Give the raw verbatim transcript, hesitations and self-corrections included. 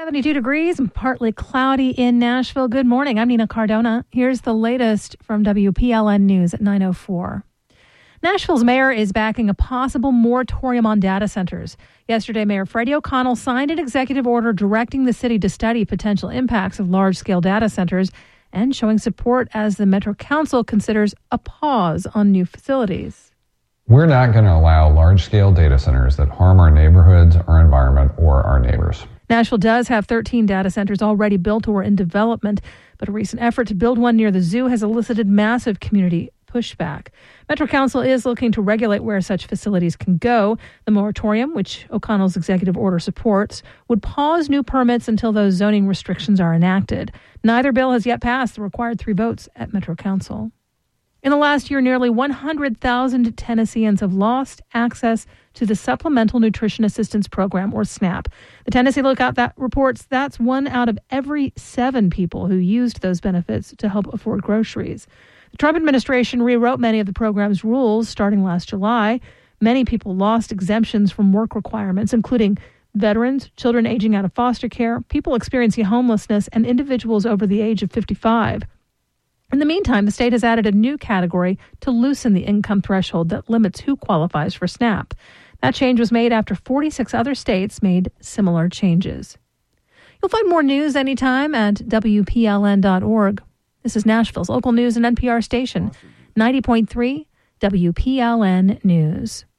seventy-two degrees and partly cloudy in Nashville. Good morning. I'm Nina Cardona. Here's the latest from W P L N News at nine oh four. Nashville's mayor is backing a possible moratorium on data centers. Yesterday, Mayor Freddie O'Connell signed an executive order directing the city to study potential impacts of large-scale data centers and showing support as the Metro Council considers a pause on new facilities. We're not going to allow large-scale data centers that harm our neighborhoods, our environment, or our neighbors. Nashville does have thirteen data centers already built or in development, but a recent effort to build one near the zoo has elicited massive community pushback. Metro Council is looking to regulate where such facilities can go. The moratorium, which O'Connell's executive order supports, would pause new permits until those zoning restrictions are enacted. Neither bill has yet passed the required three votes at Metro Council. In the last year, nearly one hundred thousand Tennesseans have lost access to the Supplemental Nutrition Assistance Program, or SNAP. The Tennessee Lookout that reports that's one out of every seven people who used those benefits to help afford groceries. The Trump administration rewrote many of the program's rules starting last July. Many people lost exemptions from work requirements, including veterans, children aging out of foster care, people experiencing homelessness, and individuals over the age of fifty-five. In the meantime, the state has added a new category to loosen the income threshold that limits who qualifies for SNAP. That change was made after forty-six other states made similar changes. You'll find more news anytime at W P L N dot org. This is Nashville's local news and N P R station, ninety point three W P L N News.